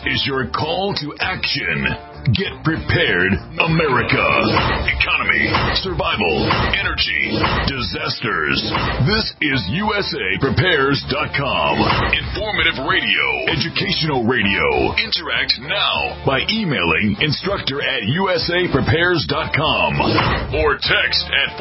is your call to action. Get prepared, America. Economy, survival, energy, disasters. This is USAPrepares.com. Informative radio, educational radio. Interact now by emailing instructor@USAPrepares.com or text at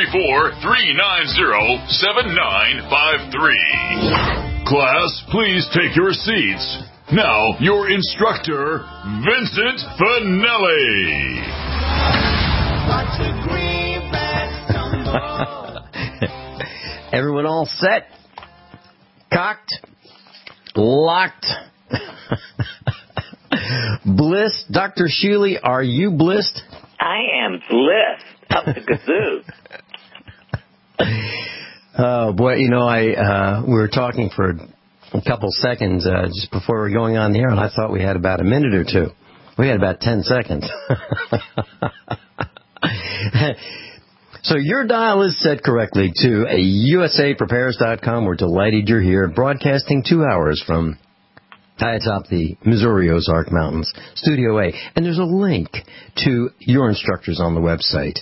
434-390-7953. Class, please take your seats. Now, your instructor, Vincent Finelli. Everyone all set? Cocked? Locked? Blissed? Dr. Sheely, are you blissed? I am blissed. Up the kazoo. Oh, boy, we were talking for a couple seconds just before we were going on the air, and I thought we had about a minute or two. We had about 10 seconds. So your dial is set correctly to USAPrepares.com. We're delighted you're here, broadcasting 2 hours from high atop the Missouri Ozark Mountains, Studio A. And there's a link to your instructors on the website,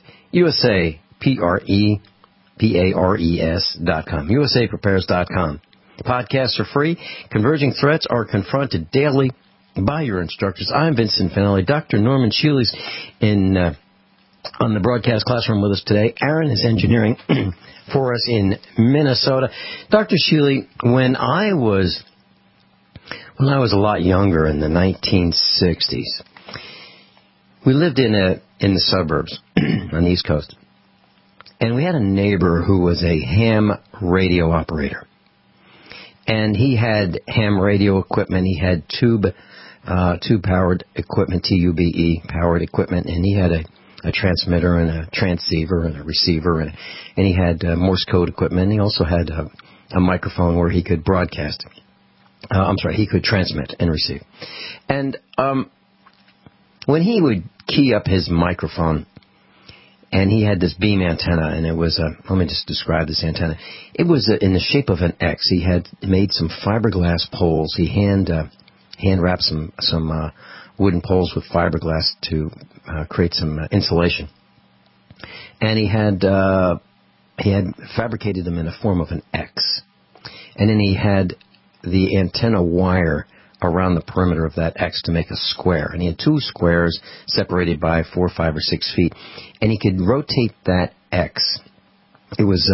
USAPrepares.com, USAPrepares.com. Podcasts are free. Converging threats are confronted daily by your instructors. I'm Vincent Finelli. Dr. Norman Sheely's on the broadcast classroom with us today. Aaron is engineering for us in Minnesota. Dr. Sheely, when I was a lot younger in the 1960s, we lived in the suburbs on the East Coast, and we had a neighbor who was a ham radio operator. And he had ham radio equipment. He had tube-powered equipment, TUBE powered equipment, and he had a transmitter and a transceiver and a receiver, and he had Morse code equipment. And he also had a microphone where he could broadcast. He could transmit and receive. And when he would key up his microphone, and he had this beam antenna, and it was let me just describe this antenna. It was in the shape of an X. He had made some fiberglass poles. He hand wrapped some wooden poles with fiberglass to create some insulation. And he had fabricated them in the form of an X. And then he had the antenna wire around the perimeter of that X to make a square. And he had two squares separated by 4, 5, or 6 feet. And he could rotate that X. It was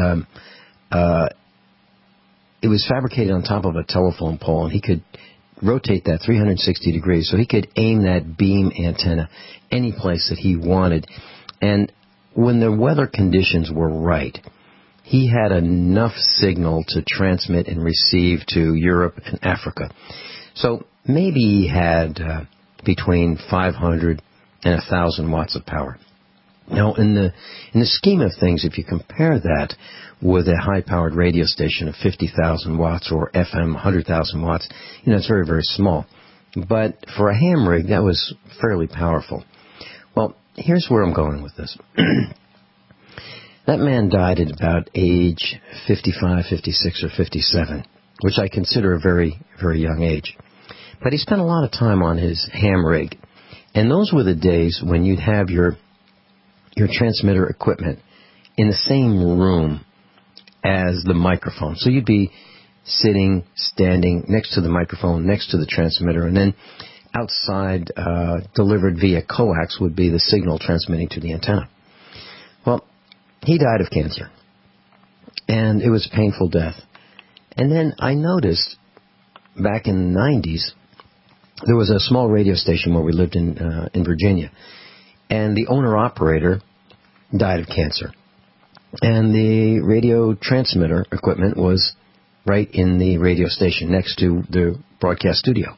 fabricated on top of a telephone pole, and he could rotate that 360 degrees. So he could aim that beam antenna any place that he wanted. And when the weather conditions were right, he had enough signal to transmit and receive to Europe and Africa. So maybe he had between 500 and 1,000 watts of power. Now, in the scheme of things, if you compare that with a high-powered radio station of 50,000 watts or FM 100,000 watts, it's very, very small. But for a ham rig, that was fairly powerful. Well, here's where I'm going with this. That man died at about age 55, 56, or 57, which I consider a very, very young age. But he spent a lot of time on his ham rig. And those were the days when you'd have your transmitter equipment in the same room as the microphone. So you'd be sitting, standing next to the microphone, next to the transmitter, and then outside, delivered via coax, would be the signal transmitting to the antenna. Well, he died of cancer. And it was a painful death. And then I noticed back in the 90s, there was a small radio station where we lived in Virginia, and the owner-operator died of cancer. And the radio transmitter equipment was right in the radio station next to the broadcast studio.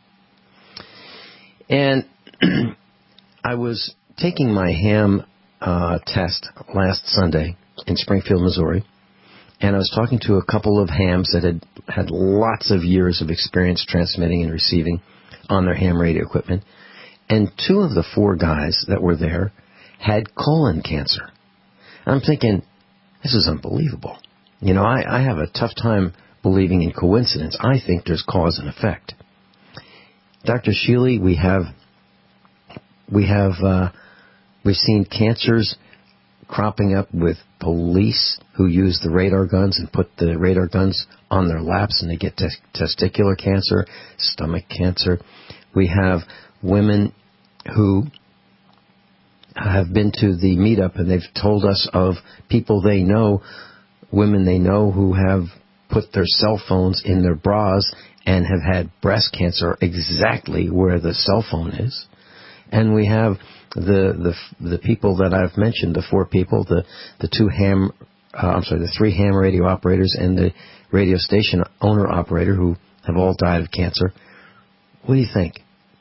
And I was taking my ham test last Sunday in Springfield, Missouri, and I was talking to a couple of hams that had lots of years of experience transmitting and receiving on their ham radio equipment. And 2 of the 4 guys that were there had colon cancer. I'm thinking, this is unbelievable. I have a tough time believing in coincidence. I think there's cause and effect. Dr. Sheely, we've seen cancers cropping up with police who use the radar guns and put the radar guns on their laps, and they get testicular cancer, stomach cancer. We have women who have been to the meetup, and they've told us of people they know, women they know who have put their cell phones in their bras and have had breast cancer exactly where the cell phone is. And we have the people that I've mentioned, the four people, the three ham radio operators and the radio station owner operator who have all died of cancer. What do you think?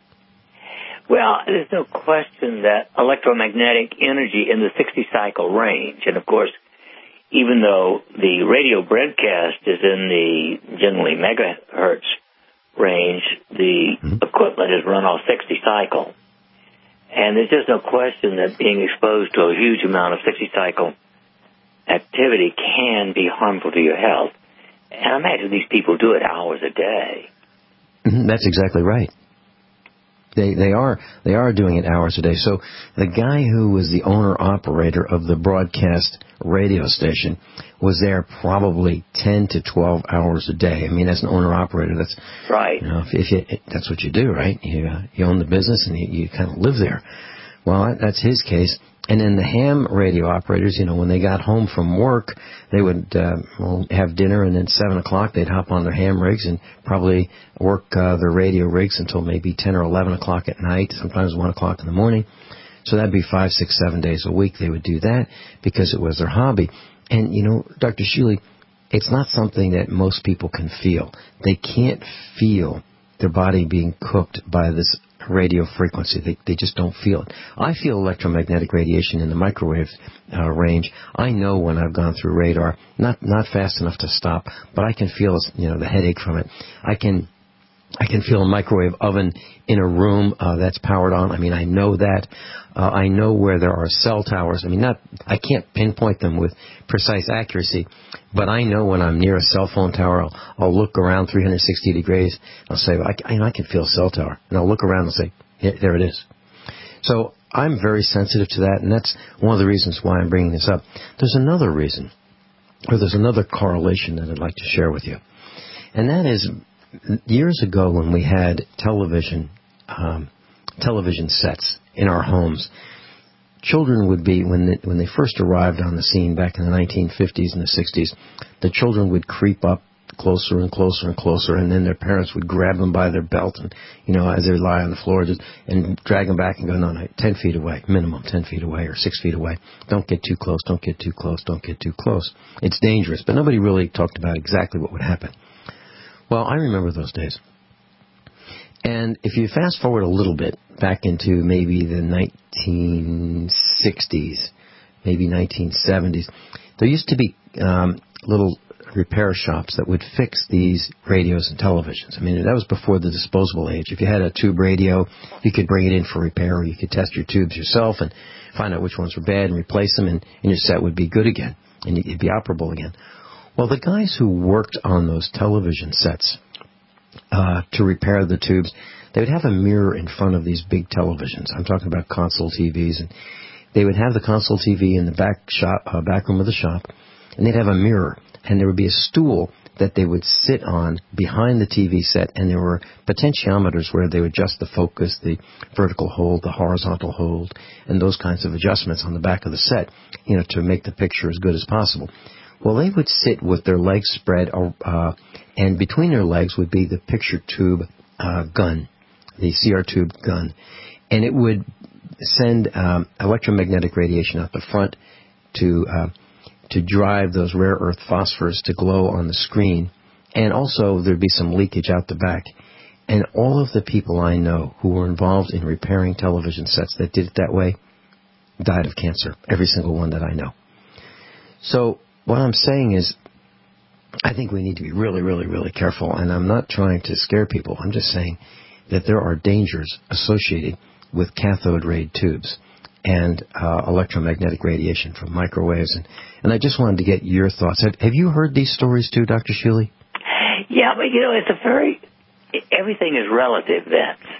Well, there's no question that electromagnetic energy in the 60-cycle range, and of course, even though the radio broadcast is in the generally megahertz range, the equipment is run off 60 cycle. And there's just no question that being exposed to a huge amount of 60-cycle activity can be harmful to your health. And I imagine these people do it hours a day. That's exactly right. They are doing it hours a day. So the guy who was the owner-operator of the broadcast radio station was there probably 10 to 12 hours a day. I mean, as an owner-operator, that's right. That's what you do, right? You own the business and you kind of live there. Well, that's his case. And then the ham radio operators, when they got home from work, they would have dinner, and then 7 o'clock they'd hop on their ham rigs and probably work their radio rigs until maybe 10 or 11 o'clock at night, sometimes 1 o'clock in the morning. So that'd be 5, 6, 7 days a week they would do that because it was their hobby. And, Dr. Sheely, it's not something that most people can feel. They can't feel their body being cooked by this radio frequency. They just don't feel it. I feel electromagnetic radiation in the microwave range. I know when I've gone through radar, not fast enough to stop, but I can feel the headache from it. I can feel a microwave oven in a room that's powered on. I mean, I know that. I know where there are cell towers. I mean, I can't pinpoint them with precise accuracy, but I know when I'm near a cell phone tower, I'll look around 360 degrees. I'll say, I can feel a cell tower. And I'll look around and say, yeah, there it is. So I'm very sensitive to that, and that's one of the reasons why I'm bringing this up. There's another reason, or there's another correlation that I'd like to share with you. And that is, years ago when we had television sets in our homes, children would be, when they first arrived on the scene back in the 1950s and the 60s, the children would creep up closer and closer and closer, and then their parents would grab them by their belt and, as they lie on the floor, and drag them back and go, no, 10 feet away, minimum 10 feet away or 6 feet away. Don't get too close, don't get too close, don't get too close. It's dangerous, but nobody really talked about exactly what would happen. Well, I remember those days. And if you fast forward a little bit, back into maybe the 1960s, maybe 1970s, there used to be little repair shops that would fix these radios and televisions. I mean, that was before the disposable age. If you had a tube radio, you could bring it in for repair, or you could test your tubes yourself and find out which ones were bad and replace them, and your set would be good again, and it'd be operable again. Well, the guys who worked on those television sets to repair the tubes, they would have a mirror in front of these big televisions. I'm talking about console TVs. And they would have the console TV in the back room of the shop, and they'd have a mirror. And there would be a stool that they would sit on behind the TV set, and there were potentiometers where they would adjust the focus, the vertical hold, the horizontal hold, and those kinds of adjustments on the back of the set, to make the picture as good as possible. Well, they would sit with their legs spread, and between their legs would be the picture tube gun, the CR tube gun. And it would send electromagnetic radiation out the front to drive those rare earth phosphors to glow on the screen. And also there'd be some leakage out the back. And all of the people I know who were involved in repairing television sets that did it that way died of cancer. Every single one that I know. So what I'm saying is, I think we need to be really, really, really careful. And I'm not trying to scare people. I'm just saying that there are dangers associated with cathode ray tubes and electromagnetic radiation from microwaves. And I just wanted to get your thoughts. Have you heard these stories too, Dr. Sheely? Yeah, but it's everything is relative, Vince.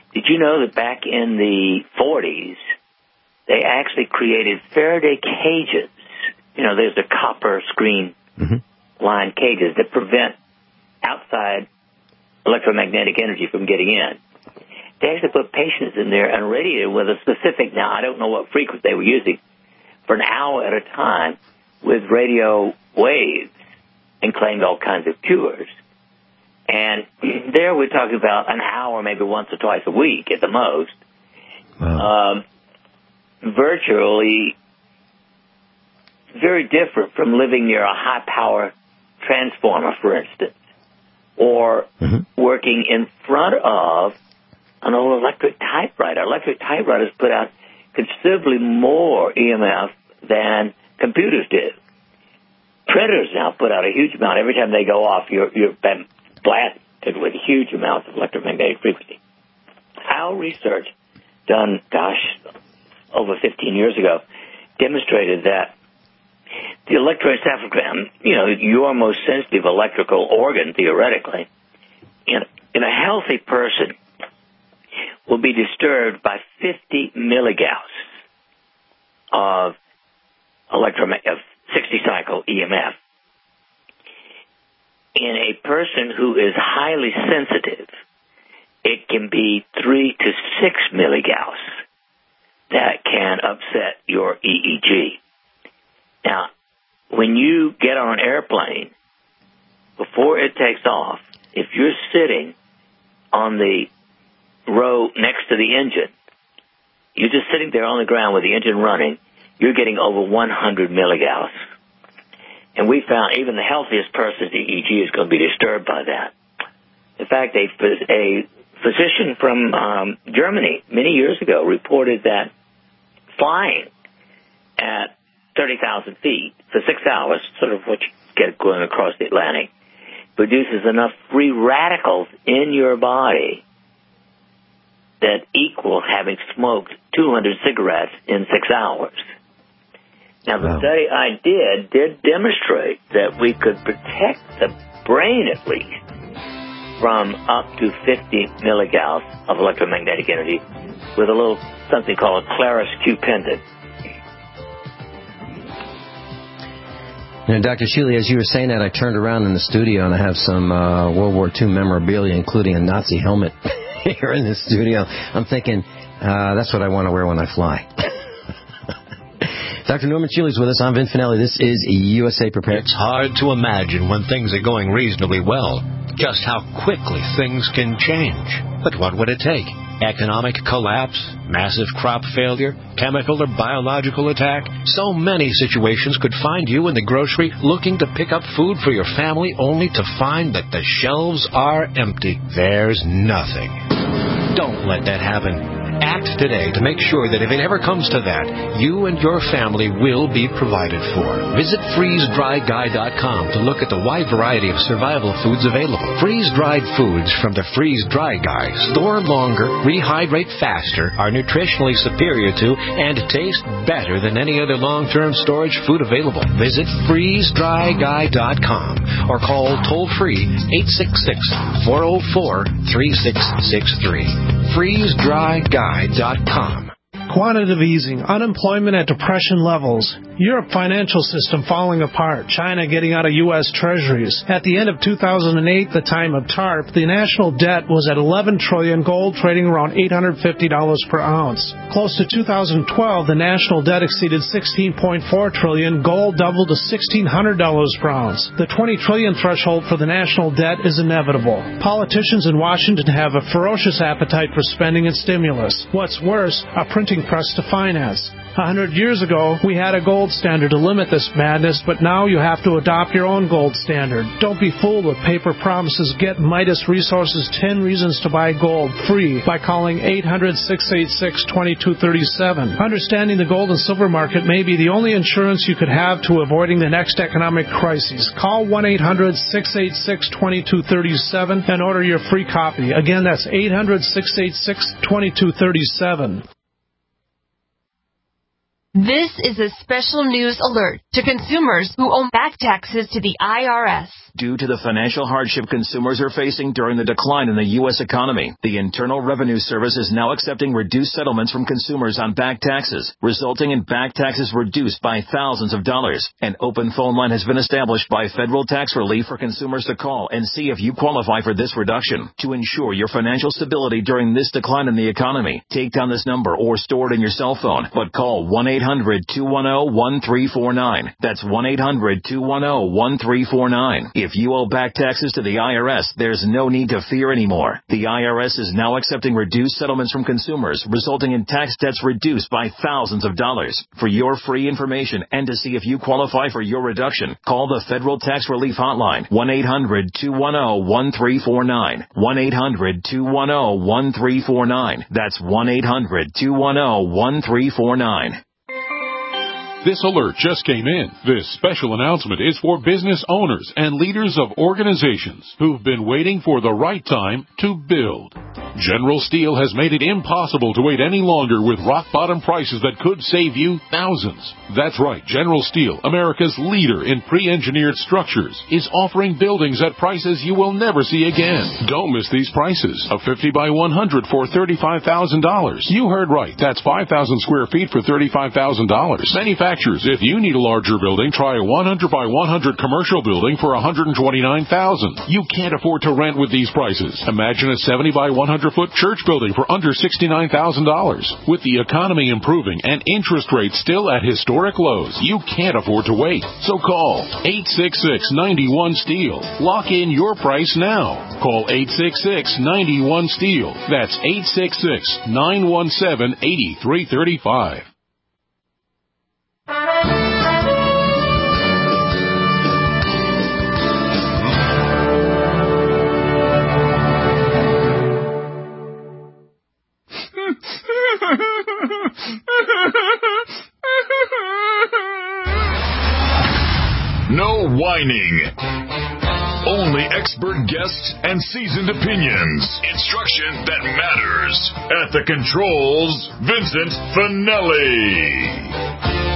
did you know that back in the 40s, they actually created Faraday cages? You know, there's the copper screen line cages that prevent outside electromagnetic energy from getting in. They actually put patients in there and radiated with a specific, now I don't know what frequency they were using, for an hour at a time with radio waves, and claimed all kinds of cures. And there we're talking about an hour, maybe once or twice a week at the most. Wow. Virtually very different from living near a high-power transformer, for instance, or working in front of an old electric typewriter. Electric typewriters put out considerably more EMF than computers do. Printers now put out a huge amount. Every time they go off, you're blasted with huge amounts of electromagnetic frequency. Our research, done, over 15 years ago, demonstrated that the electroencephalogram, your most sensitive electrical organ, theoretically, in a healthy person, will be disturbed by 50 milligauss of 60-cycle EMF. In a person who is highly sensitive, it can be 3 to 6 milligauss that can upset your EEG. Now, when you get on an airplane, before it takes off, if you're sitting on the row next to the engine, you're just sitting there on the ground with the engine running, you're getting over 100 milligauss. And we found even the healthiest person's EEG is going to be disturbed by that. In fact, a physician from Germany many years ago reported that flying at 30,000 feet for 6 hours, sort of what you get going across the Atlantic, produces enough free radicals in your body that equal having smoked 200 cigarettes in 6 hours. Now, the study I did demonstrate that we could protect the brain, at least, from up to 50 milligauss of electromagnetic energy with a little something called a Claris Q pendant. Dr. Shealy, as you were saying that, I turned around in the studio and I have some World War II memorabilia, including a Nazi helmet here in the studio. I'm thinking, that's what I want to wear when I fly. Dr. Norman Shealy is with us. I'm Vin Finelli. This is USA Prepared. It's hard to imagine when things are going reasonably well just how quickly things can change. But what would it take? Economic collapse, massive crop failure, chemical or biological attack? So many situations could find you in the grocery looking to pick up food for your family only to find that the shelves are empty. There's nothing. Don't let that happen. Act today to make sure that if it ever comes to that, you and your family will be provided for. Visit FreezeDryGuy.com to look at the wide variety of survival foods available. Freeze-dried foods from the Freeze-Dry Guy store longer, rehydrate faster, are nutritionally superior to, and taste better than any other long-term storage food available. Visit FreezeDryGuy.com or call toll-free 866-404-3663. FreezeDryGuy.com. Quantitative easing, unemployment at depression levels, Europe financial system falling apart, China getting out of U.S. treasuries. At the end of 2008, the time of TARP, the national debt was at $11 trillion, gold trading around $850 per ounce. Close to 2012, the national debt exceeded $16.4 trillion, gold doubled to $1,600 per ounce. The $20 trillion threshold for the national debt is inevitable. Politicians in Washington have a ferocious appetite for spending and stimulus. What's worse, a printing press to finance. 100 years ago, we had a gold standard to limit this madness, but now you have to adopt your own gold standard. Don't be fooled with paper promises. Get Midas Resources 10 Reasons to Buy Gold free by calling 800-686-2237. Understanding the gold and silver market may be the only insurance you could have to avoiding the next economic crisis. Call 1-800-686-2237 and order your free copy. Again, that's 800-686-2237. This is a special news alert to consumers who owe back taxes to the IRS. Due to the financial hardship consumers are facing during the decline in the U.S. economy, the Internal Revenue Service is now accepting reduced settlements from consumers on back taxes, resulting in back taxes reduced by thousands of dollars. An open phone line has been established by Federal Tax Relief for consumers to call and see if you qualify for this reduction. To ensure your financial stability during this decline in the economy, take down this number or store it in your cell phone, but call 1-800-210-1349. That's 1-800-210-1349. If you owe back taxes to the IRS, there's no need to fear anymore. The IRS is now accepting reduced settlements from consumers, resulting in tax debts reduced by thousands of dollars. For your free information and to see if you qualify for your reduction, call the Federal Tax Relief Hotline, 1-800-210-1349. 1-800-210-1349. That's 1-800-210-1349. This alert just came in. This special announcement is for business owners and leaders of organizations who've been waiting for the right time to build. General Steel has made it impossible to wait any longer with rock-bottom prices that could save you thousands. That's right, General Steel, America's leader in pre-engineered structures, is offering buildings at prices you will never see again. Don't miss these prices. A 50 by 100 for $35,000. You heard right. That's 5,000 square feet for $35,000. Manufacturers, if you need a larger building, try a 100 by 100 commercial building for $129,000. You can't afford to rent with these prices. Imagine a 70 by 100-foot church building for under $69,000. With the economy improving and interest rates still at historic lows, you can't afford to wait. So call 866-91-STEEL. Lock in your price now. Call 866-91-STEEL. That's 866-917-8335. No whining. Only expert guests and seasoned opinions. Instruction that matters. At the controls, Vincent Finelli.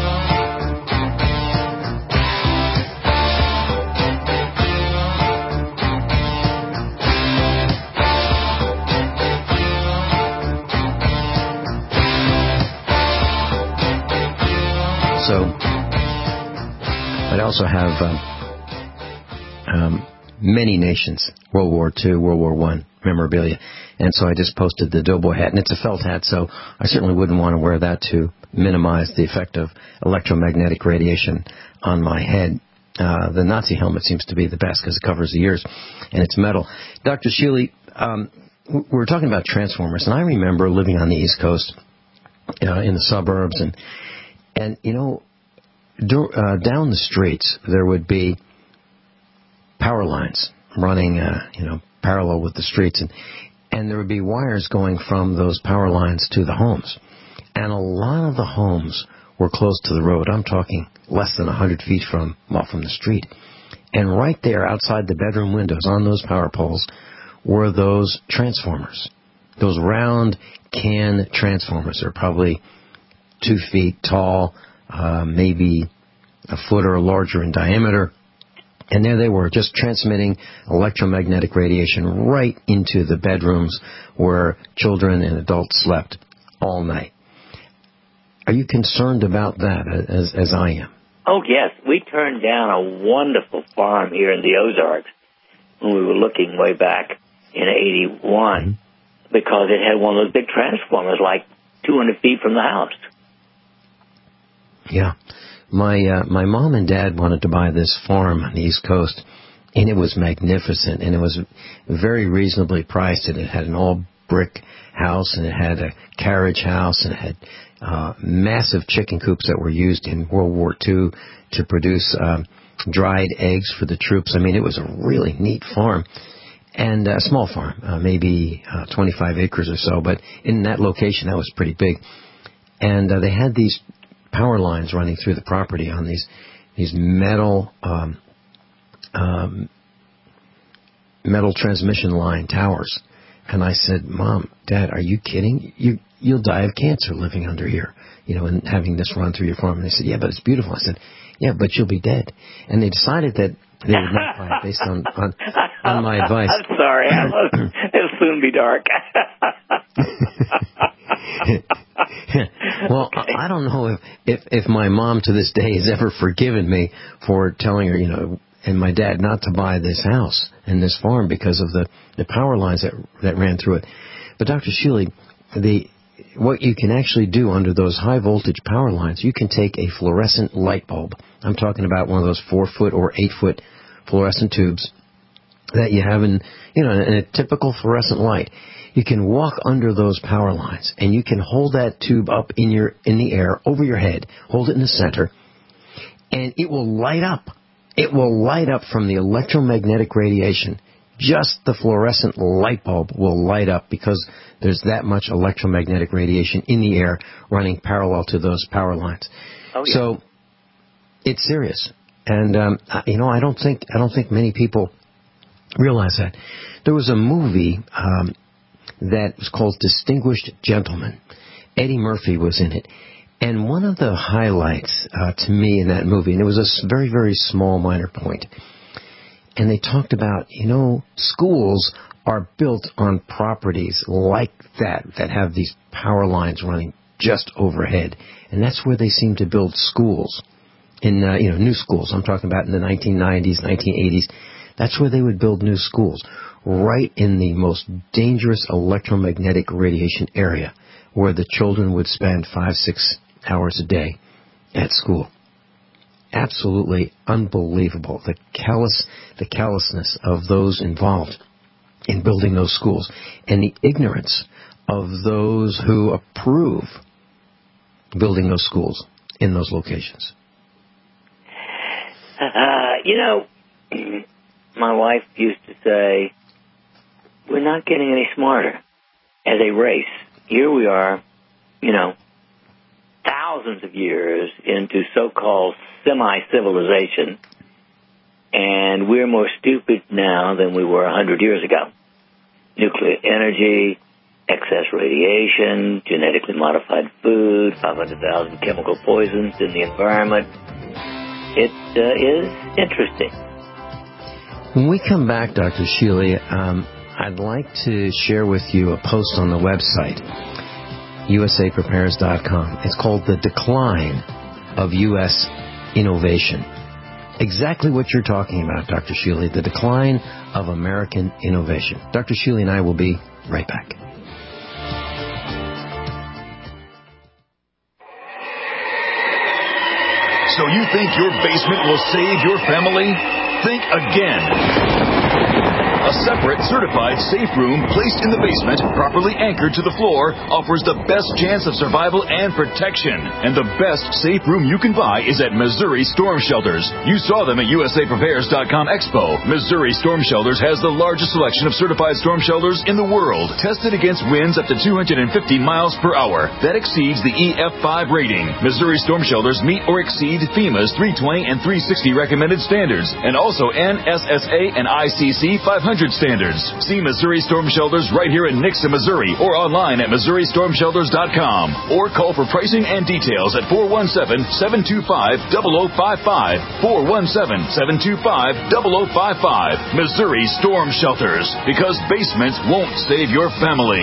So, I'd also have many nations, World War II, World War I memorabilia. And so I just posted the Doughboy hat, and it's a felt hat, so I certainly wouldn't want to wear that to minimize the effect of electromagnetic radiation on my head. The Nazi helmet seems to be the best because it covers the ears, and it's metal. Dr. Sheely, we were talking about transformers, and I remember living on the East Coast in the suburbs, and you know, down the streets there would be power lines running, parallel with the streets, and there would be wires going from those power lines to the homes. And a lot of the homes were close to the road. I'm talking less than 100 feet from the street. And right there outside the bedroom windows on those power poles were those transformers, those round can transformers. They're probably 2 feet tall, maybe a foot or larger in diameter. And there they were, just transmitting electromagnetic radiation right into the bedrooms where children and adults slept all night. Are you concerned about that, as I am? Oh, yes. We turned down a wonderful farm here in the Ozarks when we were looking way back in 81 because it had one of those big transformers like 200 feet from the house. Yeah. My mom and dad wanted to buy this farm on the East Coast, and it was magnificent, and it was very reasonably priced, and it had an all-brick house, and it had a carriage house, and it had massive chicken coops that were used in World War II to produce dried eggs for the troops. I mean, it was a really neat farm, and a small farm, maybe 25 acres or so, but in that location, that was pretty big. And they had these power lines running through the property on these metal transmission line towers. And I said, Mom, Dad, are you kidding? You'll die of cancer living under here, and having this run through your farm. And they said, yeah, but it's beautiful. I said, yeah, but you'll be dead. And they decided that They would not buy it based on my advice. I'm sorry. It'll soon be dark. Well, okay. I don't know if my mom to this day has ever forgiven me for telling her, and my dad not to buy this house and this farm because of the power lines that ran through it. But Dr. Shealy, what you can actually do under those high voltage power lines, you can take a fluorescent light bulb. I'm talking about one of those 4-foot or 8-foot fluorescent tubes that you have in a typical fluorescent light. You can walk under those power lines, and you can hold that tube up in the air over your head, hold it in the center, and it will light up. It will light up from the electromagnetic radiation. Just the fluorescent light bulb will light up because there's that much electromagnetic radiation in the air running parallel to those power lines. Oh, yeah. So it's serious. And I don't think many people realize that. There was a movie that was called Distinguished Gentleman. Eddie Murphy was in it. And one of the highlights to me in that movie, and it was a very, very small minor point, and they talked about, schools are built on properties like that have these power lines running just overhead. And that's where they seem to build schools. In new schools. I'm talking about in the 1990s, 1980s. That's where they would build new schools, right in the most dangerous electromagnetic radiation area, where the children would spend 5-6 hours a day at school. Absolutely unbelievable. The callousness of those involved in building those schools, and the ignorance of those who approve building those schools in those locations. My wife used to say, we're not getting any smarter as a race. Here we are, thousands of years into so-called semi-civilization, and we're more stupid now than we were 100 years ago. Nuclear energy, excess radiation, genetically modified food, 500,000 chemical poisons in the environment. It is interesting. When we come back, Dr. Shealy, I'd like to share with you a post on the website, usaprepares.com. It's called The Decline of U.S. Innovation. Exactly what you're talking about, Dr. Shealy, the decline of American innovation. Dr. Shealy and I will be right back. So you think your basement will save your family? Think again. A separate, certified safe room placed in the basement, properly anchored to the floor, offers the best chance of survival and protection. And the best safe room you can buy is at Missouri Storm Shelters. You saw them at USAPrepares.com Expo. Missouri Storm Shelters has the largest selection of certified storm shelters in the world, tested against winds up to 250 miles per hour. That exceeds the EF5 rating. Missouri Storm Shelters meet or exceed FEMA's 320 and 360 recommended standards, and also NSSA and ICC 500 standards. See Missouri Storm Shelters right here in Nixa, Missouri, or online at MissouriStormShelters.com, or call for pricing and details at 417-725-0055, 417-725-0055. Missouri Storm Shelters, because basements won't save your family.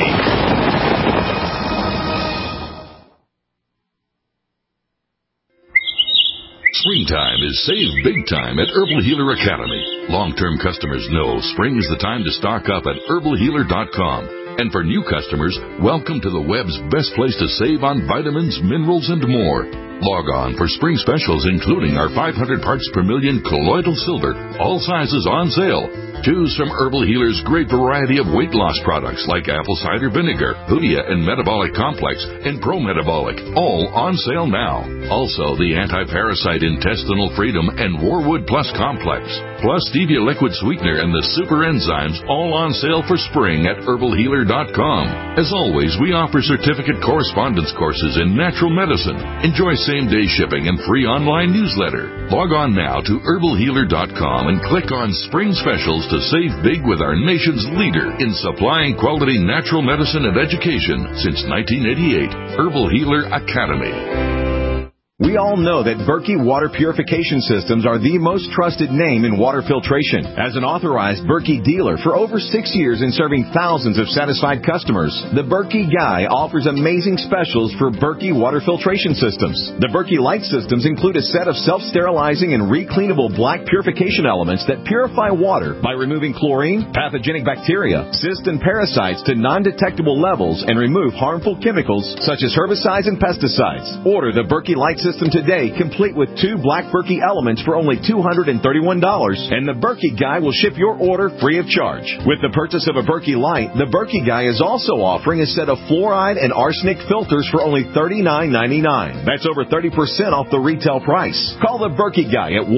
Springtime is save big time at Herbal Healer Academy. Long-term customers know spring is the time to stock up at herbalhealer.com. And for new customers, welcome to the web's best place to save on vitamins, minerals, and more. Log on for spring specials, including our 500 parts per million colloidal silver, all sizes on sale. Choose from Herbal Healer's great variety of weight loss products like apple cider vinegar, Hoodia and Metabolic Complex, and Pro-Metabolic, all on sale now. Also, the Anti-Parasite Intestinal Freedom and Warwood Plus Complex, plus Stevia Liquid Sweetener and the Super Enzymes, all on sale for spring at herbalhealer.com. As always, we offer certificate correspondence courses in natural medicine. Enjoy same-day shipping and free online newsletter. Log on now to herbalhealer.com and click on Spring Specials to save big with our nation's leader in supplying quality natural medicine and education since 1988, Herbal Healer Academy. We all know that Berkey Water Purification Systems are the most trusted name in water filtration. As an authorized Berkey dealer for over 6 years in serving thousands of satisfied customers, the Berkey Guy offers amazing specials for Berkey water filtration systems. The Berkey Light systems include a set of self-sterilizing and recleanable black purification elements that purify water by removing chlorine, pathogenic bacteria, cysts, and parasites to non-detectable levels and remove harmful chemicals such as herbicides and pesticides. Order the Berkey Light system today, complete with 2 black Berkey elements for only $231, and the Berkey Guy will ship your order free of charge. With the purchase of a Berkey Light, the Berkey Guy is also offering a set of fluoride and arsenic filters for only $39.99. That's over 30% off the retail price. Call the Berkey Guy at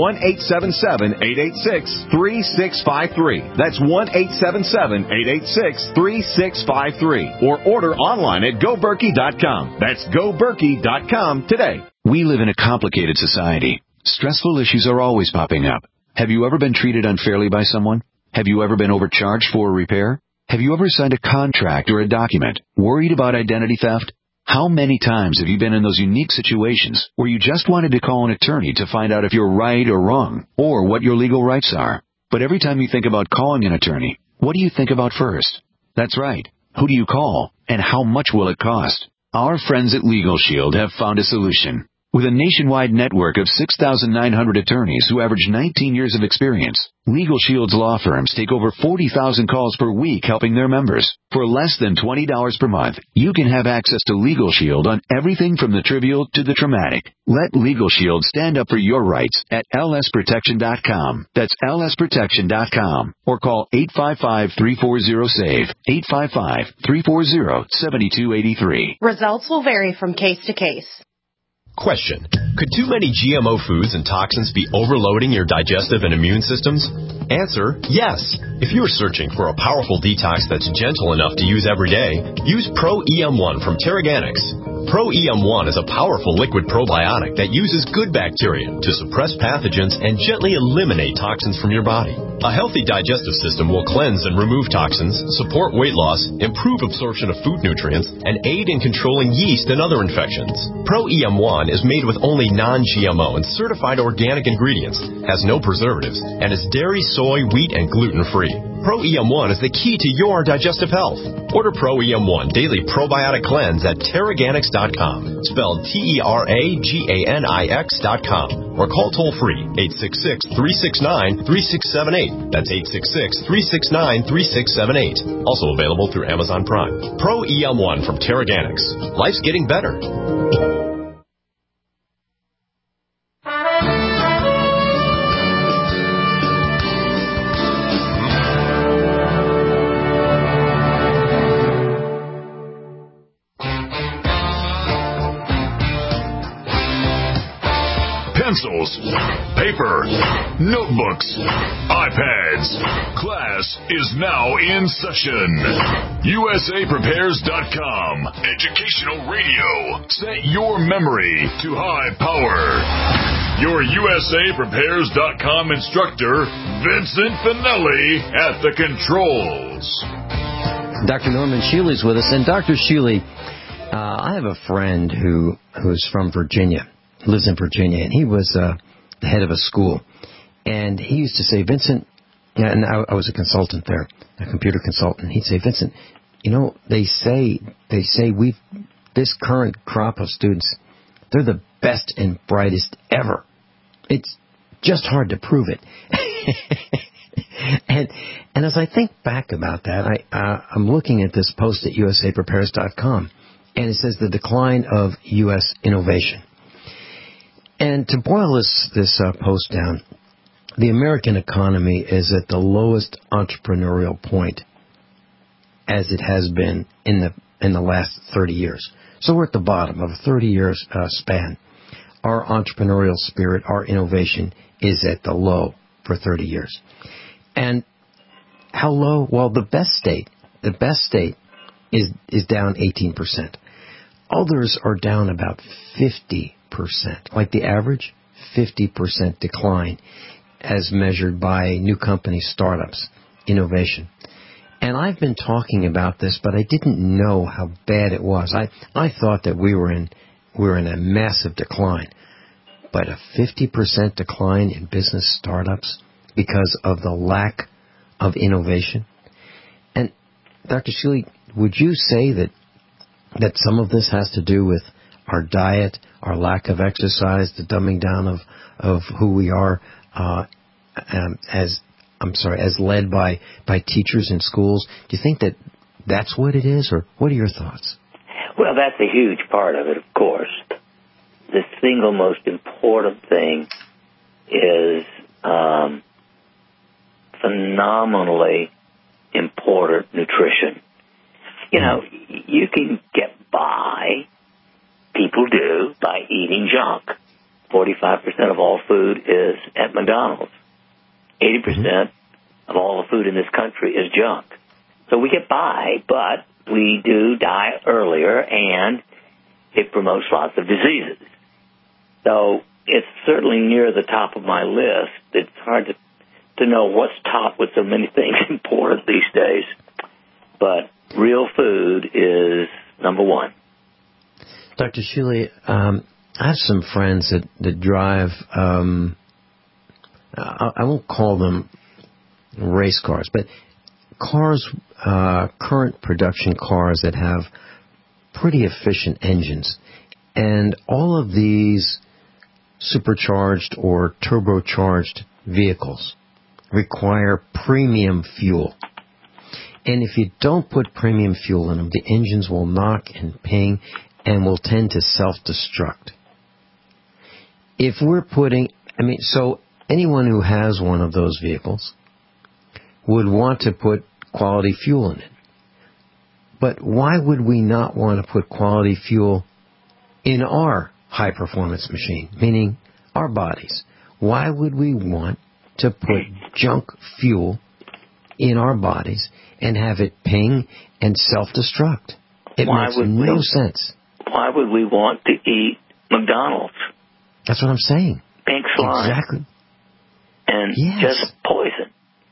1-877-886-3653. That's 1-877-886-3653. Or order online at GoBerkey.com. That's GoBerkey.com today. We live in a complicated society. Stressful issues are always popping up. Have you ever been treated unfairly by someone? Have you ever been overcharged for a repair? Have you ever signed a contract or a document? Worried about identity theft? How many times have you been in those unique situations where you just wanted to call an attorney to find out if you're right or wrong, or what your legal rights are? But every time you think about calling an attorney, what do you think about first? That's right. Who do you call, and how much will it cost? Our friends at Legal Shield have found a solution. With a nationwide network of 6,900 attorneys who average 19 years of experience, Legal Shield's law firms take over 40,000 calls per week helping their members. For less than $20 per month, you can have access to Legal Shield on everything from the trivial to the traumatic. Let Legal Shield stand up for your rights at lsprotection.com. That's lsprotection.com. Or call 855-340-SAVE, 855-340-7283. Results will vary from case to case. Question. Could too many GMO foods and toxins be overloading your digestive and immune systems? Answer, yes. If you are searching for a powerful detox that's gentle enough to use every day, use Pro-EM1 from Terraganics. Pro-EM1 is a powerful liquid probiotic that uses good bacteria to suppress pathogens and gently eliminate toxins from your body. A healthy digestive system will cleanse and remove toxins, support weight loss, improve absorption of food nutrients, and aid in controlling yeast and other infections. Pro-EM1 is made with only non-GMO and certified organic ingredients, has no preservatives, and is dairy, soy, wheat, and gluten-free. Pro-EM1 is the key to your digestive health. Order Pro-EM1 Daily Probiotic Cleanse at Terraganics.com, spelled Terraganix.com, or call toll-free 866-369-3678. That's 866-369-3678. Also available through Amazon Prime. Pro-EM1 from Terraganics. Life's getting better. Pencils, paper, notebooks, iPads. Class is now in session. USAPrepares.com. Educational radio. Set your memory to high power. Your USAPrepares.com instructor, Vincent Finelli, at the controls. Dr. Norman Shealy's with us. And Dr. Shealy, I have a friend who's from Virginia. Lives in Virginia, and he was the head of a school. And he used to say, Vincent, and I was a consultant there, a computer consultant. He'd say, Vincent, you know, they say this current crop of students, they're the best and brightest ever. It's just hard to prove it. And as I think back about that, I'm looking at this post at USAPrepares.com, and it says the decline of U.S. innovation. And to boil this post down, the American economy is at the lowest entrepreneurial point as it has been in the last 30 years. So we're at the bottom of a 30-year span. Our entrepreneurial spirit, our innovation is at the low for 30 years. And how low? Well, the best state is down 18%. Others are down about 50%. Like the average, 50% decline as measured by new company startups, innovation. And I've been talking about this, but I didn't know how bad it was. I thought that we were in a massive decline. but a 50% decline in business startups because of the lack of innovation. And Dr. Shealy, would you say that some of this has to do with our diet, our lack of exercise, the dumbing down of who we are as led by teachers in schools? Do you think that that's what it is, or what are your thoughts? Well, that's a huge part of it, of course. The single most important thing is phenomenally important nutrition. You know, you can get by, people do, by eating junk. 45% of all food is at McDonald's. 80% of all the food in this country is junk. So we get by, but we do die earlier, and it promotes lots of diseases. So it's certainly near the top of my list. It's hard to know what's top with so many things important these days. But real food is number one. Dr. Shealy, I have some friends that drive, I won't call them race cars, but cars, current production cars that have pretty efficient engines. And all of these supercharged or turbocharged vehicles require premium fuel. And if you don't put premium fuel in them, the engines will knock and ping and will tend to self-destruct. If we're putting, so anyone who has one of those vehicles would want to put quality fuel in it. But why would we not want to put quality fuel in our high-performance machine, meaning our bodies? Why would we want to put junk fuel in our bodies and have it ping and self-destruct? It makes no sense. Why would we want to eat McDonald's? That's what I'm saying. Pink slime. Exactly. And just poison.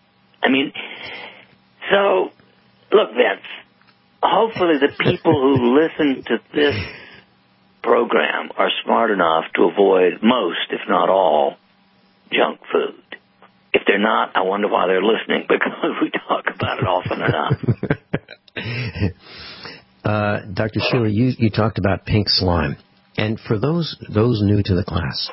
So, look, Vince, hopefully the people who listen to this program are smart enough to avoid most, if not all, junk food. If they're not, I wonder why they're listening, because we talk about it often enough. Dr. Shealy, you talked about pink slime. And for those new to the class,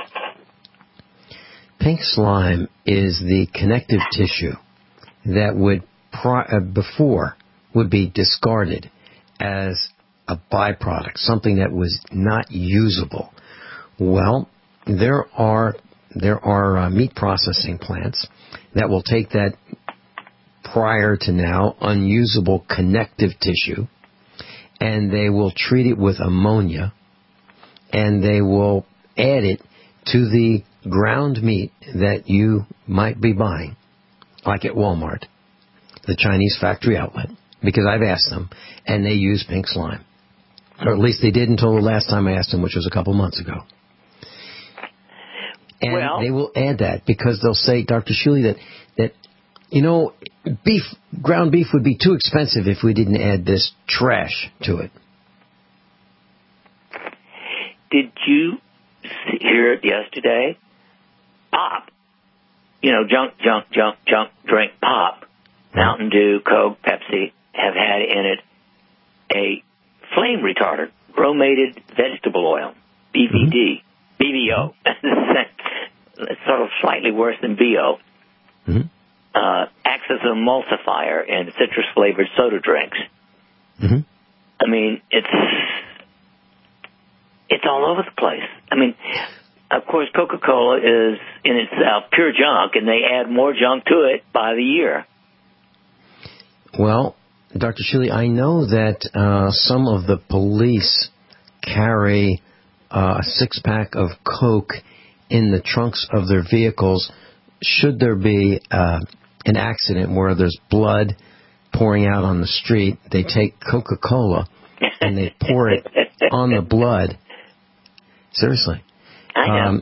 pink slime is the connective tissue that would before would be discarded as a byproduct, something that was not usable. Well, there are meat processing plants that will take that prior to now unusable connective tissue, and they will treat it with ammonia, and they will add it to the ground meat that you might be buying, like at Walmart, the Chinese factory outlet, because I've asked them, and they use pink slime. Or at least they did until the last time I asked them, which was a couple months ago. And they will add that because they'll say, Dr. Shealy, that ground beef would be too expensive if we didn't add this trash to it. Did you hear it yesterday? Pop. Junk, drink pop. Mountain Dew, Coke, Pepsi have had in it a flame retardant, bromated vegetable oil, BVD, BVO. It's sort of slightly worse than BO. Acts as an emulsifier in citrus-flavored soda drinks. It's all over the place. Of course, Coca-Cola is in itself pure junk, and they add more junk to it by the year. Well, Dr. Shealy, I know that some of the police carry a six-pack of Coke in the trunks of their vehicles. Should there be an accident where there's blood pouring out on the street, they take Coca-Cola and they pour it on the blood. Seriously. I know.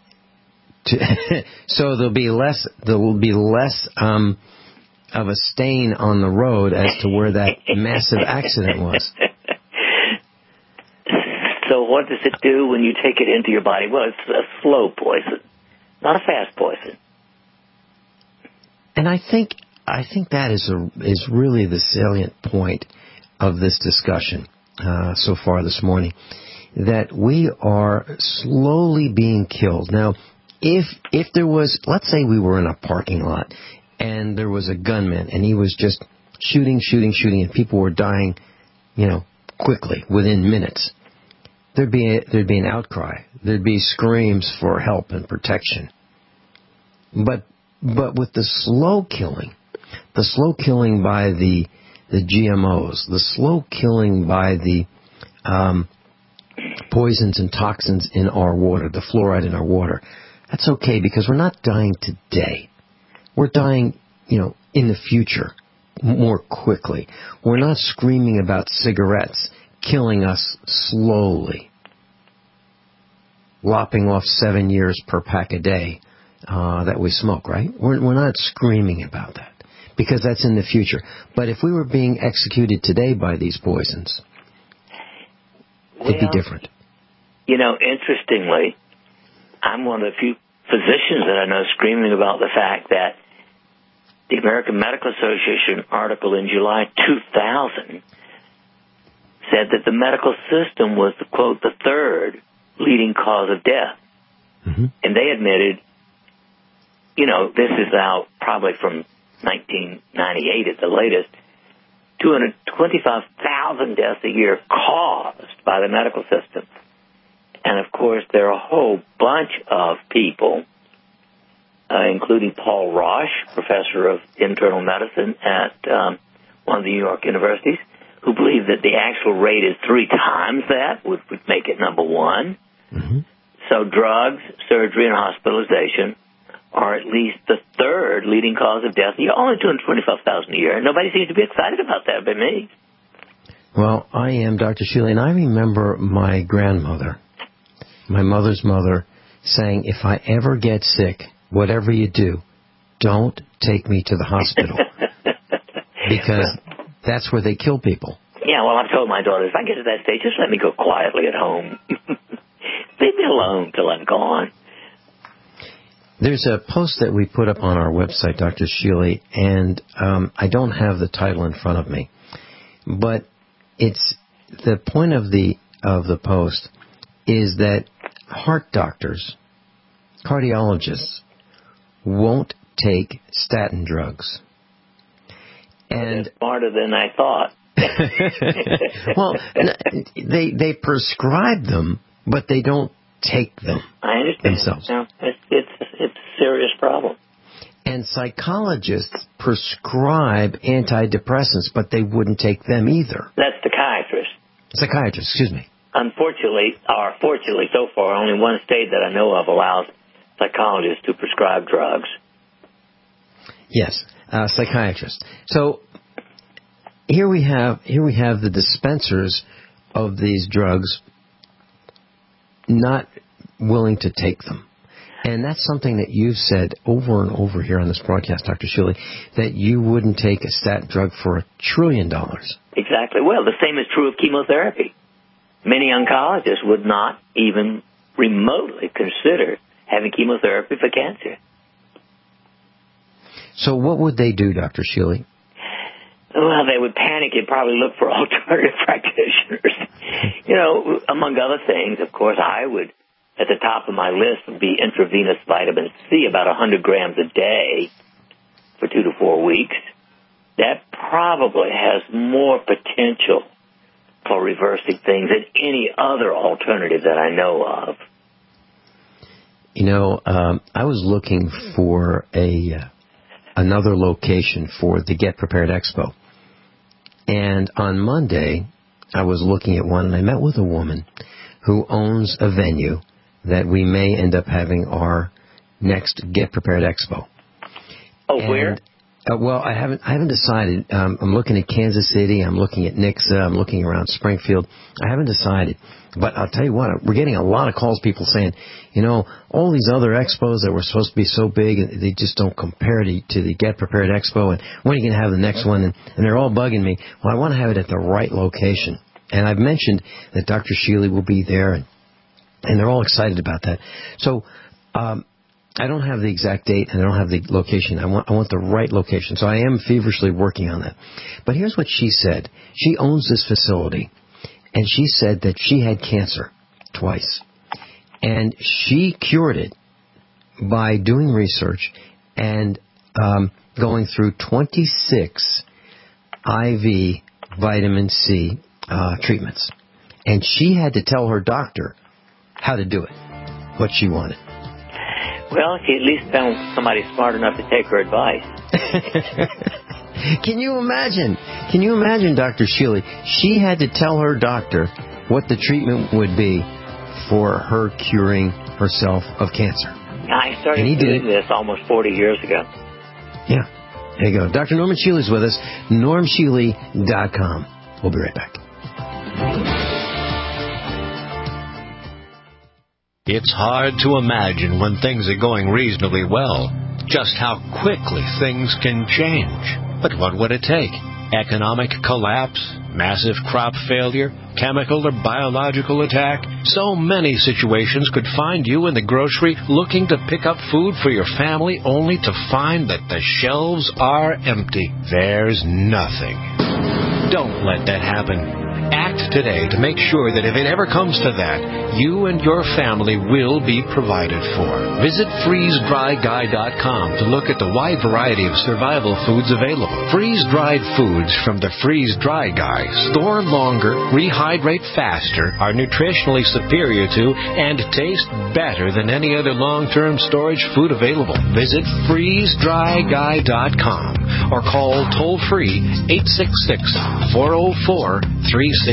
So there will be less of a stain on the road as to where that massive accident was. So what does it do when you take it into your body? Well, it's a slow poison, not a fast poison. And I think that is really the salient point of this discussion so far this morning, that we are slowly being killed. Now, if there was, let's say we were in a parking lot and there was a gunman and he was just shooting, and people were dying, quickly, within minutes, there'd be an outcry. There'd be screams for help and protection. But with the slow killing by the GMOs, the slow killing by the poisons and toxins in our water, the fluoride in our water, that's okay because we're not dying today. We're dying, in the future more quickly. We're not screaming about cigarettes killing us slowly, lopping off 7 years per pack a day that we smoke, right? We're not screaming about that because that's in the future. But if we were being executed today by these poisons, it'd be different. Interestingly, I'm one of the few physicians that I know screaming about the fact that the American Medical Association article in July 2000 said that the medical system was, quote, the third leading cause of death. Mm-hmm. And they admitted, this is out probably from 1998 at the latest, 225,000 deaths a year caused by the medical system. And, of course, there are a whole bunch of people, including Paul Rosch, professor of internal medicine at one of the New York universities, who believe that the actual rate is 3 times that, would make it number one. Mm-hmm. So drugs, surgery, and hospitalization are at least the third leading cause of death. You're only 225,000 a year, and nobody seems to be excited about that but me. Well, I am, Dr. Shealy, and I remember my grandmother, my mother's mother, saying, if I ever get sick, whatever you do, don't take me to the hospital. Because that's where they kill people. Yeah, well, I've told my daughter, if I get to that stage, just let me go quietly at home. Leave me alone till I'm gone. There's a post that we put up on our website, Dr. Shealy, and I don't have the title in front of me. But it's the point of the post is that heart doctors, cardiologists, won't take statin drugs. And they're smarter than I thought. Well, they prescribe them, but they don't take them. I understand themselves. No, it's a serious problem. And psychologists prescribe antidepressants, but they wouldn't take them either. That's psychiatrists. Psychiatrists, excuse me. Unfortunately, or fortunately, so far, only one state that I know of allows psychologists to prescribe drugs. Yes, psychiatrists. So here we have the dispensers of these drugs not willing to take them. And that's something that you've said over and over here on this broadcast, Dr. Shealy, that you wouldn't take a statin drug for $1 trillion. Exactly. Well, the same is true of chemotherapy. Many oncologists would not even remotely consider having chemotherapy for cancer. So what would they do, Dr. Shealy? Well, they would panic and probably look for alternative practitioners. Among other things, of course, I would, at the top of my list, would be intravenous vitamin C, about 100 grams a day for 2 to 4 weeks. That probably has more potential for reversing things than any other alternative that I know of. I was looking for another location for the Get Prepared Expo. And on Monday, I was looking at one, and I met with a woman who owns a venue that we may end up having our next Get Prepared Expo. Oh, where? Well, I haven't decided. I'm looking at Kansas City. I'm looking at Nixa. I'm looking around Springfield. I haven't decided. But I'll tell you what, we're getting a lot of calls, people saying, all these other expos that were supposed to be so big, they just don't compare to the Get Prepared Expo. And when are you going to have the next one? And they're all bugging me. Well, I want to have it at the right location. And I've mentioned that Dr. Shealy will be there, and they're all excited about that. So I don't have the exact date, and I don't have the location. I want the right location. So I am feverishly working on that. But here's what she said. She owns this facility, and she said that she had cancer twice. And she cured it by doing research and going through 26 IV vitamin C treatments. And she had to tell her doctor how to do it, what she wanted. Well, she at least found somebody smart enough to take her advice. Can you imagine? Can you imagine, Dr. Shealy? She had to tell her doctor what the treatment would be for her curing herself of cancer. I started doing this almost 40 years ago. Yeah. There you go. Dr. Norman Shealy's with us. NormShealy.com. We'll be right back. It's hard to imagine when things are going reasonably well just how quickly things can change. But what would it take? Economic collapse, massive crop failure, chemical or biological attack? So many situations could find you in the grocery looking to pick up food for your family only to find that the shelves are empty. There's nothing. Don't let that happen. Act today to make sure that if it ever comes to that, you and your family will be provided for. Visit freezedryguy.com to look at the wide variety of survival foods available. Freeze-dried foods from the Freeze Dry Guy store longer, rehydrate faster, are nutritionally superior to, and taste better than any other long-term storage food available. Visit freezedryguy.com or call toll-free 866-404-3663.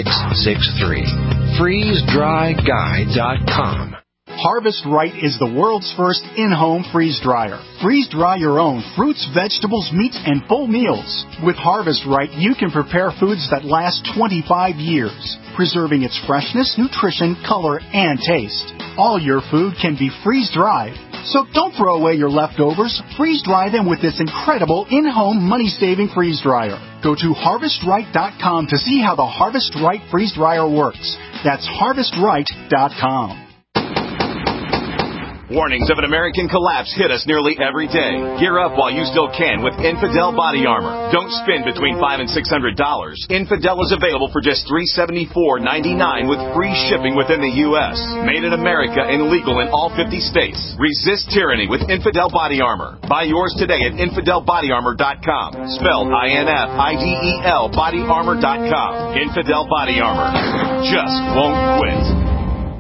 FreezeDryGuy.com. Harvest Right is the world's first in-home freeze dryer. Freeze dry your own fruits, vegetables, meats, and full meals. With Harvest Right, you can prepare foods that last 25 years, preserving its freshness, nutrition, color, and taste. All your food can be freeze-dried. So don't throw away your leftovers. Freeze-dry them with this incredible in-home money-saving freeze dryer. Go to HarvestRight.com to see how the Harvest Right freeze dryer works. That's HarvestRight.com. Warnings of an American collapse hit us nearly every day. Gear up while you still can with Infidel body armor. Don't spend between $500 and $600. Infidel is available for just $374.99 with free shipping within the U.S. Made in America and legal in all 50 states. Resist tyranny with Infidel body armor. Buy yours today at InfidelBodyArmor.com. Spelled INFIDEL BodyArmor.com. Infidel body armor. Just won't quit.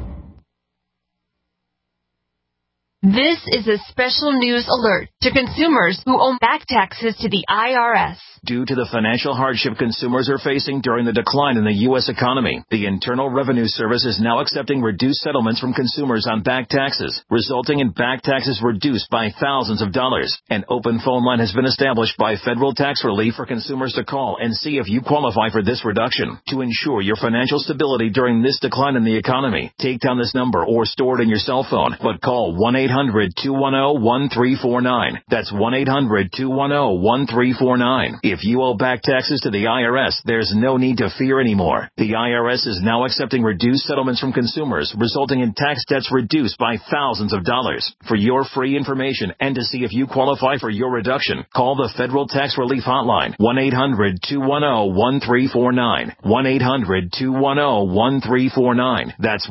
This is a special news alert to consumers who owe back taxes to the IRS. Due to the financial hardship consumers are facing during the decline in the U.S. economy, the Internal Revenue Service is now accepting reduced settlements from consumers on back taxes, resulting in back taxes reduced by thousands of dollars. An open phone line has been established by Federal Tax Relief for consumers to call and see if you qualify for this reduction. To ensure your financial stability during this decline in the economy, take down this number or store it in your cell phone, but call 1-800-210-1349. That's 1-800-210-1349. If you owe back taxes to the IRS, there's no need to fear anymore. The IRS is now accepting reduced settlements from consumers, resulting in tax debts reduced by thousands of dollars. For your free information and to see if you qualify for your reduction, call the Federal Tax Relief Hotline, 1-800-210-1349. 1-800-210-1349. That's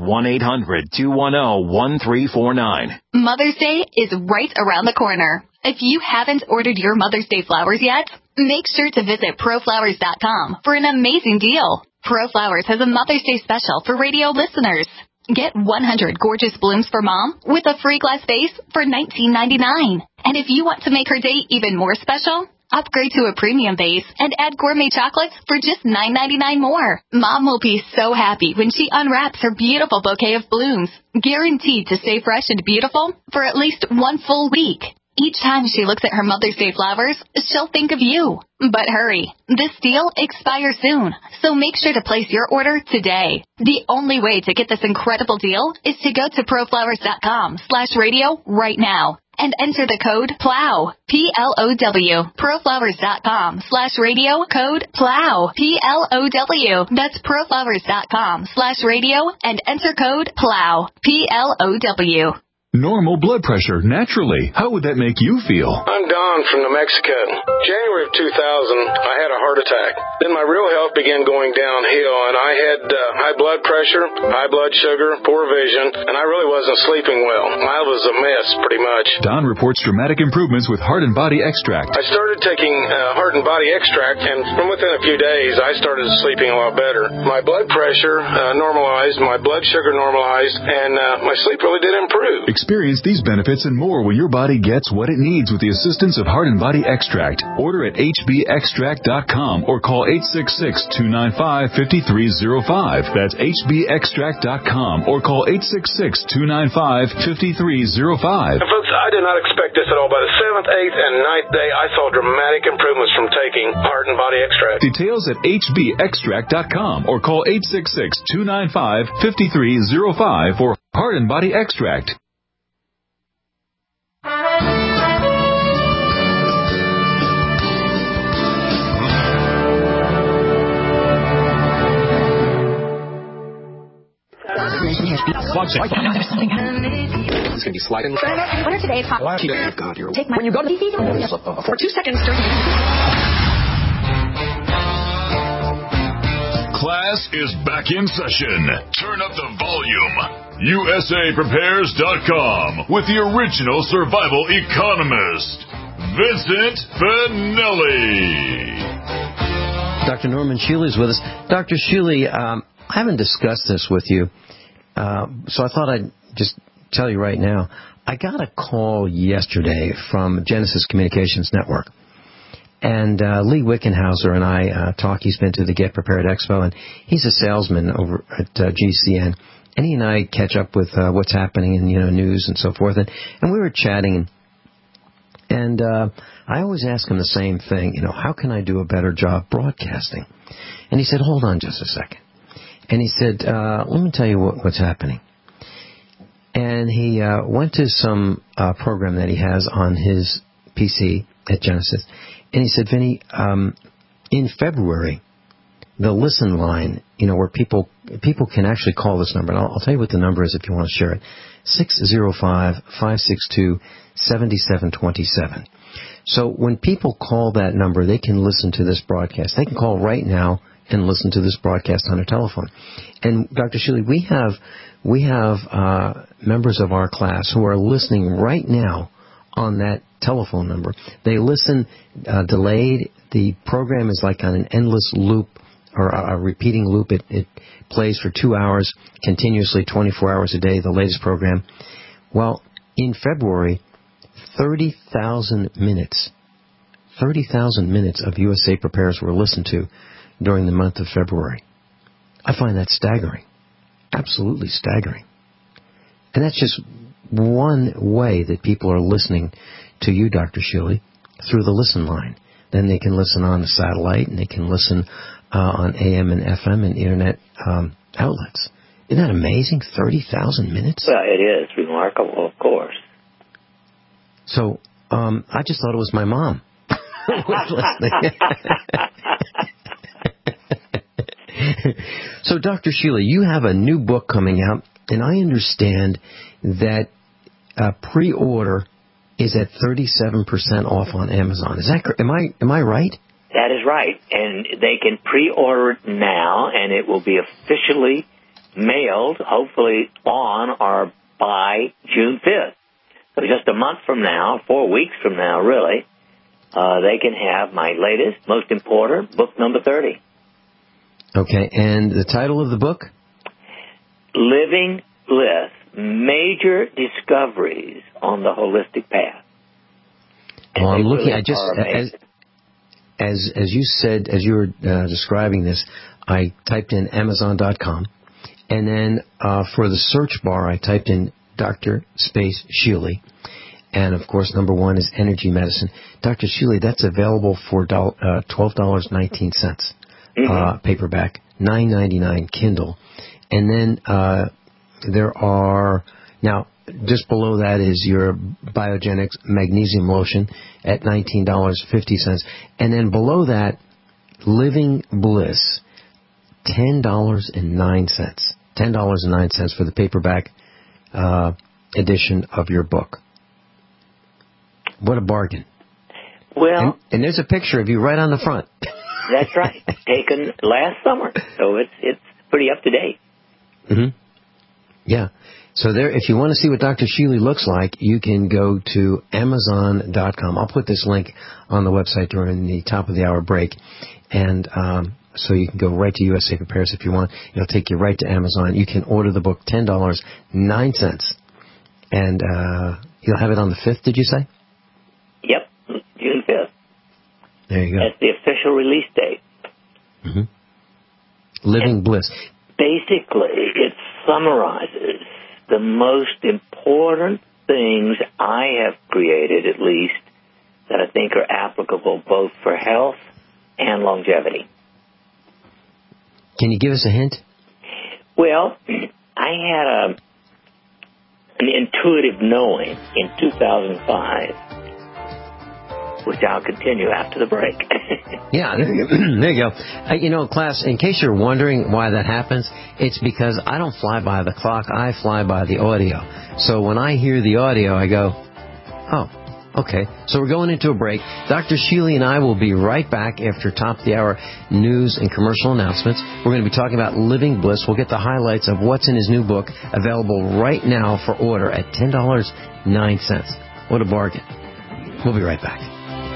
1-800-210-1349. Mother's Day is right around the corner. If you haven't ordered your Mother's Day flowers yet, make sure to visit ProFlowers.com for an amazing deal. ProFlowers has a Mother's Day special for radio listeners. Get 100 gorgeous blooms for Mom with a free glass vase for $19.99. And if you want to make her day even more special, upgrade to a premium vase and add gourmet chocolates for just $9.99 more. Mom will be so happy when she unwraps her beautiful bouquet of blooms, guaranteed to stay fresh and beautiful for at least one full week. Each time she looks at her Mother's Day flowers, she'll think of you. But hurry, this deal expires soon, so make sure to place your order today. The only way to get this incredible deal is to go to ProFlowers.com/radio right now. and enter the code PLOW, P-L-O-W. Proflowers.com/radio, code PLOW, P-L-O-W. That's proflowers.com/radio and enter code PLOW, P-L-O-W. Normal blood pressure, naturally. How would that make you feel? I'm Don from New Mexico. January of 2000, I had a heart attack. Then my real health began going downhill, and I had high blood pressure, high blood sugar, poor vision, and I really wasn't sleeping well. I was a mess, pretty much. Don reports dramatic improvements with Heart and Body Extract. I started taking Heart and Body Extract, and from within a few days, I started sleeping a lot better. My blood pressure normalized, my blood sugar normalized, and my sleep really did improve. Experience these benefits and more when your body gets what it needs with the assistance of Heart and Body Extract. Order at hbextract.com or call 866-295-5305. That's hbextract.com or call 866-295-5305. And folks, I did not expect this at all. By the 7th, 8th, and 9th day, I saw dramatic improvements from taking Heart and Body Extract. Details at hbextract.com or call 866-295-5305 for Heart and Body Extract. There's something happening. It's going to be sliding. What are today's hot? Take my when you go to TV for 2 seconds during Class is back in session. Turn up the volume. USAPrepares.com with the original survival economist, Vincent Finelli. Dr. Norman Shealy is with us. Dr. Shealy, I haven't discussed this with you, so I thought I'd just tell you right now. I got a call yesterday from Genesis Communications Network. And Lee Wickenhauser and I talk. He's been to the Get Prepared Expo, and he's a salesman over at GCN. And he and I catch up with what's happening in news and so forth. And we were chatting, and I always ask him the same thing. How can I do a better job broadcasting? And he said, hold on just a second. And he said, let me tell you what's happening. And he went to some program that he has on his PC at Genesis. And he said, Vinny, in February, the listen line, where people can actually call this number. And I'll tell you what the number is if you want to share it. 605-562-7727. So when people call that number, they can listen to this broadcast. They can call right now and listen to this broadcast on their telephone. And Dr. Shealy, we have members of our class who are listening right now on that telephone number. They listen delayed. The program is like on an endless loop or a repeating loop. It plays for 2 hours continuously, 24 hours a day, the latest program. Well, in February, 30,000 minutes of USA Prepares were listened to during the month of February. I find that staggering. Absolutely staggering. And that's just one way that people are listening to you, Dr. Shealy, through the listen line. Then they can listen on the satellite, and they can listen on AM and FM and Internet outlets. Isn't that amazing? 30,000 minutes? Well, it is remarkable, of course. So I just thought it was my mom who was listening. So, Dr. Shealy, you have a new book coming out, and I understand that pre-order is at 37% off on Amazon. Is that am I right? That is right, and they can pre-order it now, and it will be officially mailed, hopefully on or by June 5th. So just a month from now, 4 weeks from now, really, they can have my latest, most important, book number 30. Okay, and the title of the book? Living Bliss, Major Discoveries on the Holistic Path. Well, I'm looking, as you said, as you were describing this, I typed in Amazon.com, and then for the search bar, I typed in Dr. Space Shealy, and of course, number one is Energy Medicine. Dr. Shealy, that's available for $12.19. Paperback, $9.99 Kindle, and then there are now just below that is your Biogenics magnesium lotion at $19.50. And then below that, Living Bliss, $10.09. $10.09 for the paperback edition of your book. What a bargain. Well, and there's a picture of you right on the front. That's right. Taken last summer. So it's pretty up to date. Mm-hmm. Yeah. So there, if you want to see what Dr. Shealy looks like, you can go to Amazon.com. I'll put this link on the website during the top of the hour break. And so you can go right to USA Prepares if you want. It'll take you right to Amazon. You can order the book, $10.09. And you'll have it on the 5th, did you say? Yep, June 5th. There you go. That's the official release date. Mm-hmm. Living Bliss. Basically, it summarizes the most important things I have created, at least, that I think are applicable both for health and longevity. Can you give us a hint? Well, I had an intuitive knowing in 2005, which I'll continue after the break. Yeah, there you go. Class, in case you're wondering why that happens, it's because I don't fly by the clock, I fly by the audio. So when I hear the audio, I go, oh, okay. So we're going into a break. Dr. Shealy and I will be right back after top of the hour news and commercial announcements. We're going to be talking about Living Bliss. We'll get the highlights of what's in his new book, available right now for order at $10.09. What a bargain. We'll be right back.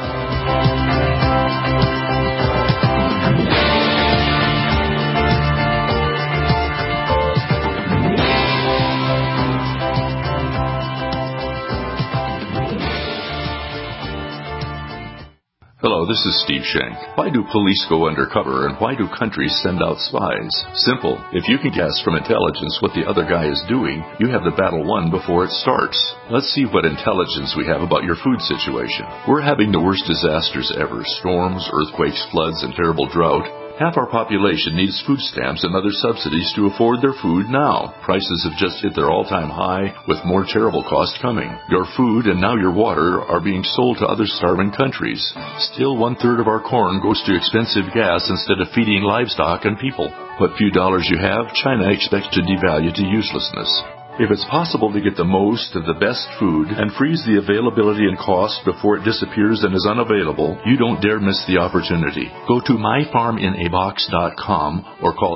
Hello, this is Steve Shank. Why do police go undercover and why do countries send out spies? Simple. If you can guess from intelligence what the other guy is doing, you have the battle won before it starts. Let's see what intelligence we have about your food situation. We're having the worst disasters ever. Storms, earthquakes, floods, and terrible drought. Half our population needs food stamps and other subsidies to afford their food now. Prices have just hit their all-time high, with more terrible costs coming. Your food and now your water are being sold to other starving countries. Still, 1/3 of our corn goes to expensive gas instead of feeding livestock and people. What few dollars you have, China expects to devalue to uselessness. If it's possible to get the most of the best food and freeze the availability and cost before it disappears and is unavailable, you don't dare miss the opportunity. Go to myfarminabox.com or call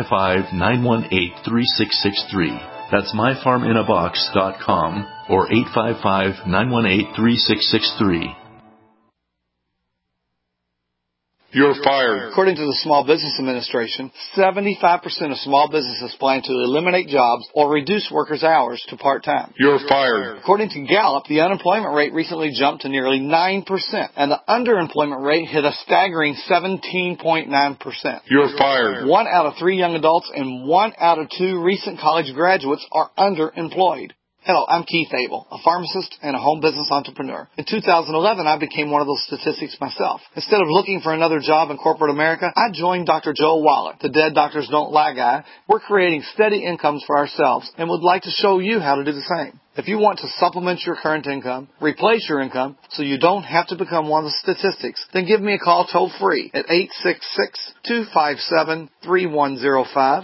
855-918-3663. That's myfarminabox.com or 855-918-3663. You're fired. According to the Small Business Administration, 75% of small businesses plan to eliminate jobs or reduce workers' hours to part-time. You're fired. According to Gallup, the unemployment rate recently jumped to nearly 9%, and the underemployment rate hit a staggering 17.9%. You're fired. 1 out of 3 young adults and 1 out of 2 recent college graduates are underemployed. Hello, I'm Keith Abel, a pharmacist and a home business entrepreneur. In 2011, I became one of those statistics myself. Instead of looking for another job in corporate America, I joined Dr. Joel Wallach, the Dead Doctors Don't Lie guy. We're creating steady incomes for ourselves and would like to show you how to do the same. If you want to supplement your current income, replace your income, so you don't have to become one of the statistics, then give me a call toll-free at 866-257-3105,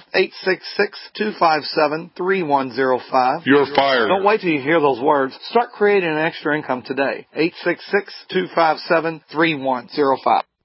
866-257-3105. You're fired. Don't wait till you hear those words. Start creating an extra income today. 866-257-3105.